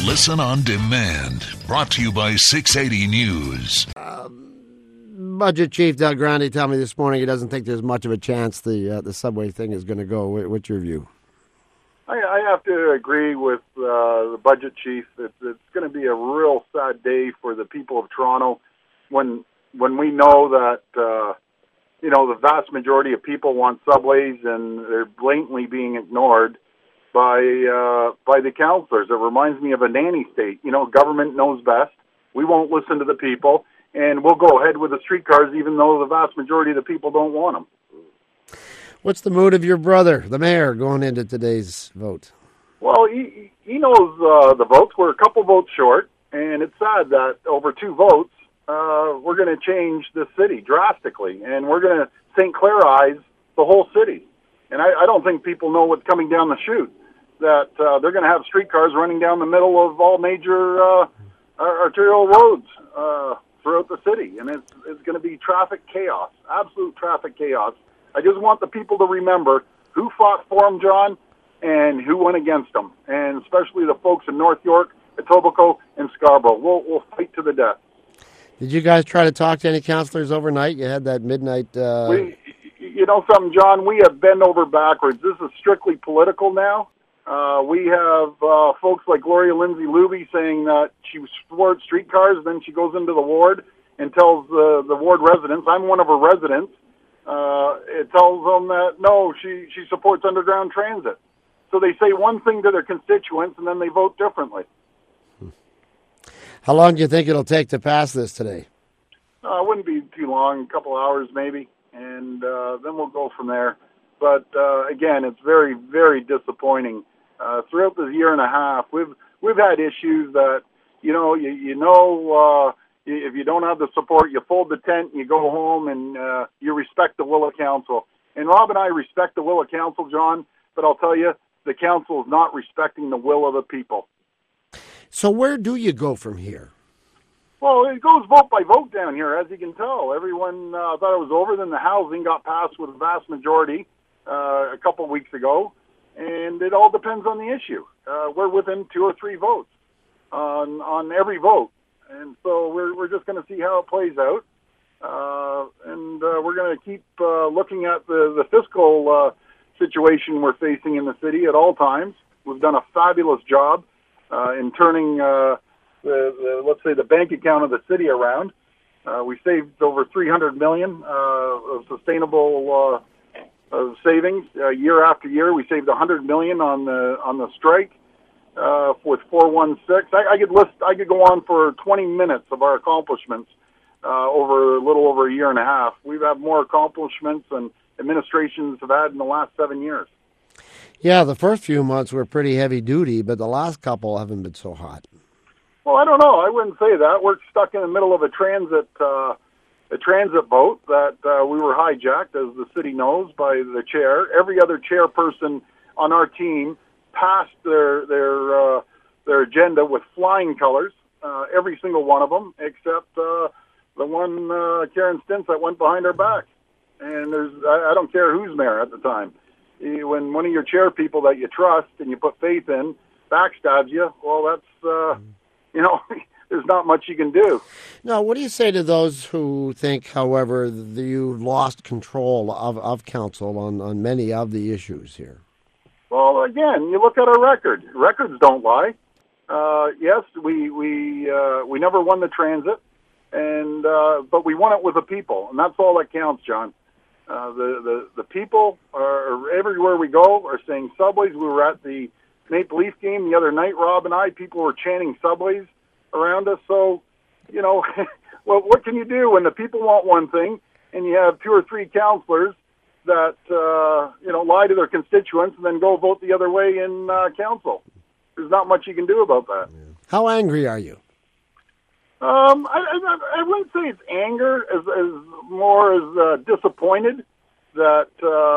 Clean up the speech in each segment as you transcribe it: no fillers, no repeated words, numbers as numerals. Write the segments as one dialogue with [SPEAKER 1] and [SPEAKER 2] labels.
[SPEAKER 1] Listen on demand. Brought to you by 680 News.
[SPEAKER 2] Budget Chief Del Grande told me this morning he doesn't think there's much of a chance the subway thing is going to go. What's your view?
[SPEAKER 3] I have to agree with the Budget Chief. It's going to be a real sad day for the people of Toronto when we know that the vast majority of people want subways and they're blatantly being ignored by the councillors. It reminds me of a nanny state. Government knows best. We won't listen to the people, and we'll go ahead with the streetcars even though the vast majority of the people don't want them.
[SPEAKER 2] What's the mood of your brother, the mayor, going into today's vote?
[SPEAKER 3] Well, he knows the votes. We're a couple votes short, and it's sad that over 2 votes, we're going to change the city drastically, and we're going to St. Clairize the whole city. And I don't think people know what's coming down the chute, that they're going to have streetcars running down the middle of all major arterial roads throughout the city, and it's going to be traffic chaos, absolute traffic chaos. I just want the people to remember who fought for them, John, and who went against them, and especially the folks in North York, Etobicoke, and Scarborough. We'll fight to the death.
[SPEAKER 2] Did you guys try to talk to any councillors overnight? You had that midnight...
[SPEAKER 3] You know something, John? We have bent over backwards. This is strictly political now. We have folks like Gloria Lindsay-Luby saying that she supports streetcars, then she goes into the ward and tells the ward residents, I'm one of her residents, it tells them that, no, she supports underground transit. So they say one thing to their constituents, and then they vote differently.
[SPEAKER 2] How long do you think it'll take to pass this today?
[SPEAKER 3] It wouldn't be too long, a couple hours maybe, and then we'll go from there. But again, it's very, very disappointing. Throughout this year and a half, we've had issues that, if you don't have the support, you fold the tent and you go home and you respect the will of council. And Rob and I respect the will of council, John, but I'll tell you, the council is not respecting the will of the people.
[SPEAKER 2] So where do you go from here?
[SPEAKER 3] Well, it goes vote by vote down here, as you can tell. Everyone thought it was over. Then the housing got passed with a vast majority a couple of weeks ago, and it all depends on the issue. We're within 2 or 3 votes on every vote, and so we're just going to see how it plays out, and we're going to keep looking at the fiscal situation we're facing in the city at all times. We've done a fabulous job in turning let's say the bank account of the city around. We saved over $300 million of sustainable savings year after year. We saved $100 million on the strike with 416. I could go on for 20 minutes of our accomplishments over a little over a year and a half. We've had more accomplishments than administrations have had in the last 7 years.
[SPEAKER 2] Yeah, the first few months were pretty heavy duty, but the last couple haven't been so hot.
[SPEAKER 3] Well, I don't know. I wouldn't say that. We're stuck in the middle of a transit boat that we were hijacked, as the city knows, by the chair. Every other chairperson on our team passed their agenda with flying colors, every single one of them, except the one Karen Stintz that went behind our back. And I don't care who's mayor at the time. When one of your chair people that you trust and you put faith in backstabs you, well, that's there's not much you can do.
[SPEAKER 2] Now, what do you say to those who think, however, that you lost control of council on many of the issues here?
[SPEAKER 3] Well, again, you look at our record. Records don't lie. Yes, we never won the transit, and but we won it with the people, and that's all that counts, John. The people are everywhere we go are saying subways. We were at the Maple Leaf game the other night, Rob and I. People were chanting subways around us. So, well, what can you do when the people want one thing and you have 2 or 3 councillors that, lie to their constituents and then go vote the other way in council? There's not much you can do about that.
[SPEAKER 2] How angry are you?
[SPEAKER 3] I wouldn't say it's anger as more as disappointed that,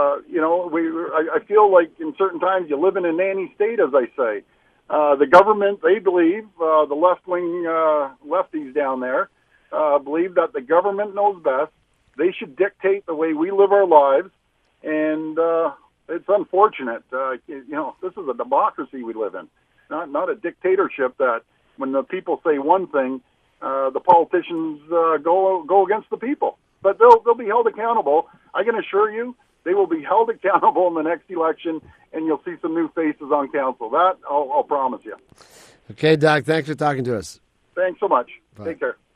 [SPEAKER 3] I feel like in certain times you live in a nanny state, as I say. The government, they believe, the left-wing lefties down there, believe that the government knows best. They should dictate the way we live our lives, and it's unfortunate. This is a democracy we live in. not a dictatorship that when the people say one thing, the politicians go against the people. But they'll be held accountable. I can assure you they will be held accountable in the next election, and you'll see some new faces on council. That I'll promise you.
[SPEAKER 2] Okay, Doc, thanks for talking to us.
[SPEAKER 3] Thanks so much.
[SPEAKER 2] Bye.
[SPEAKER 3] Take care.